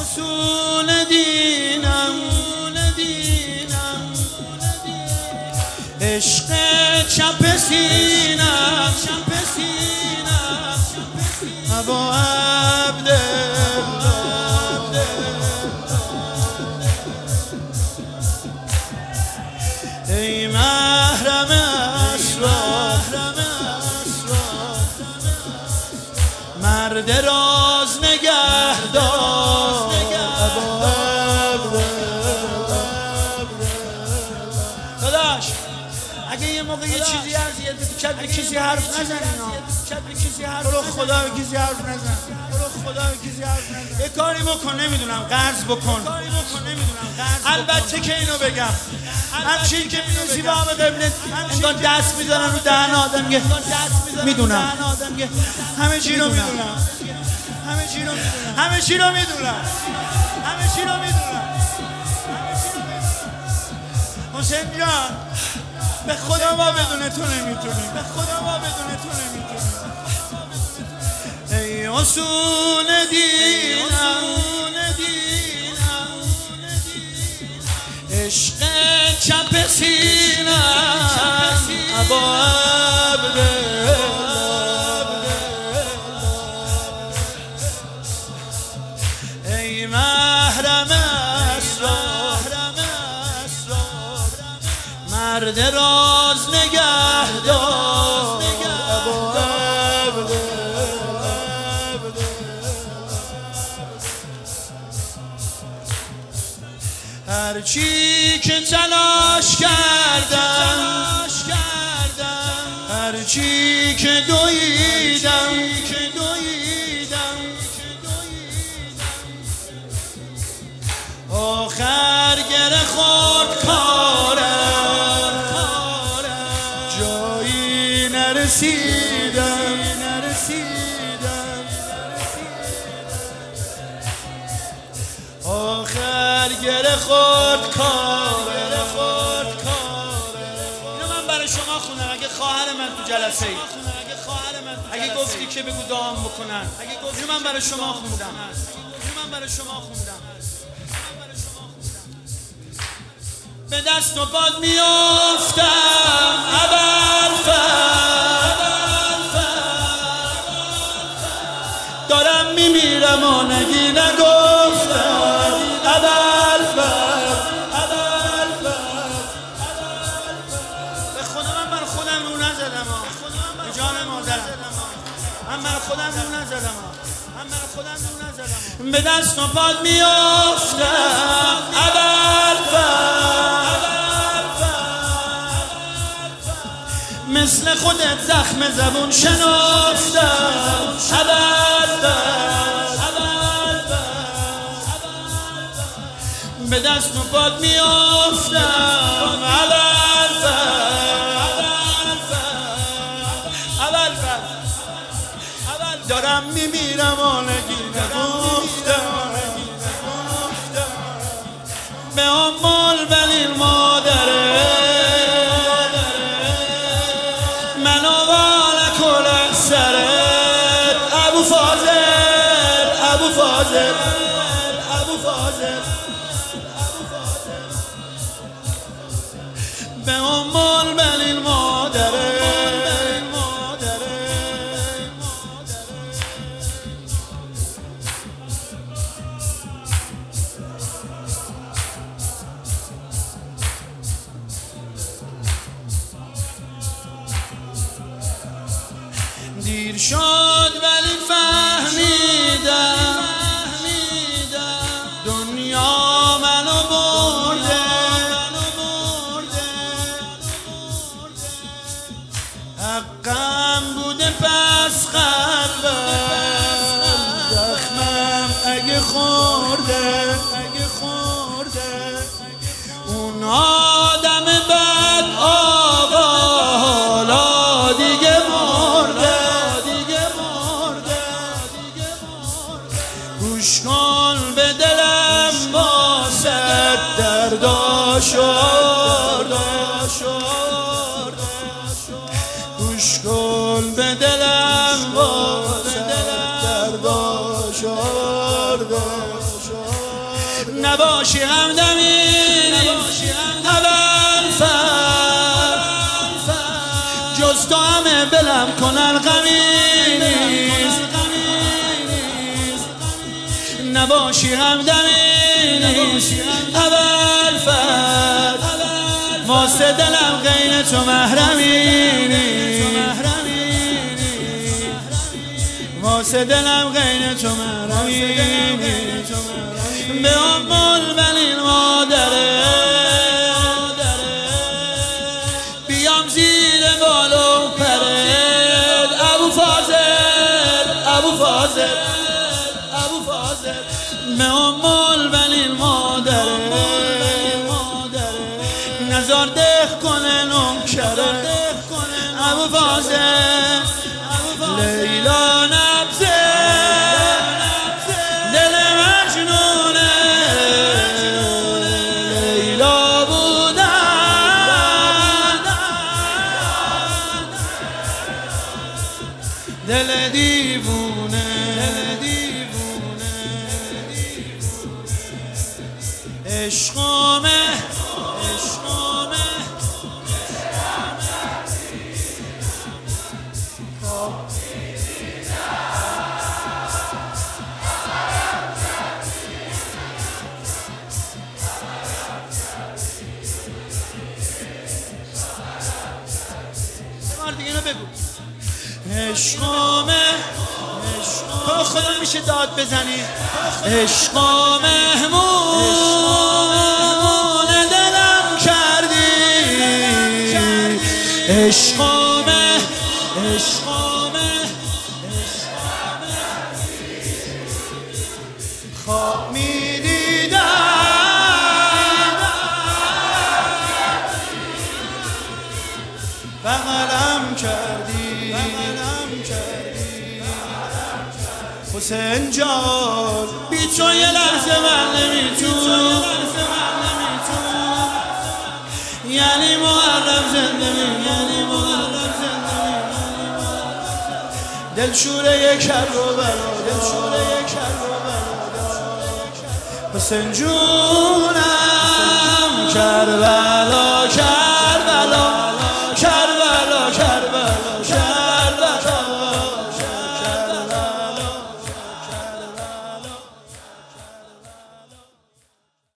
اصول دینم عشق چپ سینم ابا عبدالله ای محرم اسرار مرد راز نگهدار ابا داداش اگه یه موقع یه چیزی از یه به کسی حرف نزن تو رو خدا به کسی حرف نزن یه کاری بکن نمیدونم قرض بکن البته که اینو بگم همچین که میدونی با همه قبلت انگار دست میزنن رو دهن آدم میدونم همه چی رو میدونم حسین جان به خدا ما بدون تو نمیتونیم ای اصول دینم عشق چپ سینم ابا عبدالله ای محرم اسرار مرد راز نگهدار ابا عبدالله هرچی که تلاش کردم هرچی که دویدم آخر گره خورد کارم جایی نرسیدم آخر گره خورد کارم اینو من برای شما خوندم اگه خواهر من تو جلسه ای اگه گفتی که بگو دعام بکنن اینو من برای شما خوندم به دست و پات میافتم دارم میمیرم و نگی نگفتم به خدا من بر خودم رو نزدم به جان مادرم من بر خودم رو نزدم به دست و پات میافتم مثل خودت زخم زبون شنافتم به دست و پات میافتم دارم میمیرم و نگی نگفتم به امال ولی مادره منو والا کل سرت ابو فاضل به امال ولی مادره دیر شد ولی فهمیدم دنیا منو برده حقم بوده پس قلبم زخمم اگه خورده اون آدم بد آقا حالا دیگه مرده گوش کن به دلم واسه درداشورده گوش کن به دلم واسه درداشورده نباشی همدمی اول فر جز تو همه بلم کنن غمی نیست نباشی همدمی نیست اول فر واسه دلم غیر تو محرمی نیست واسه دلم غیر تو محرمی نیست به امول بلین مادره بیام زیر بال و پرد ابو فاضل به امول بلین مادره نزار دخ کنه نوکره ابو فاضل لیلا نبزه دل مجنونه لیلا بودن دل دیوونه عشقامه دیگه اینو بگو عشقامه تو خدا میشه داد بزنی عشقا مهمون دلم کردی عشقامه خواب میدیدم بغلم کردی حسین جان بی تو یه لحظه من نمیتونم یعنی محرم زنده دلشوره کربلا حسین جونم کربلا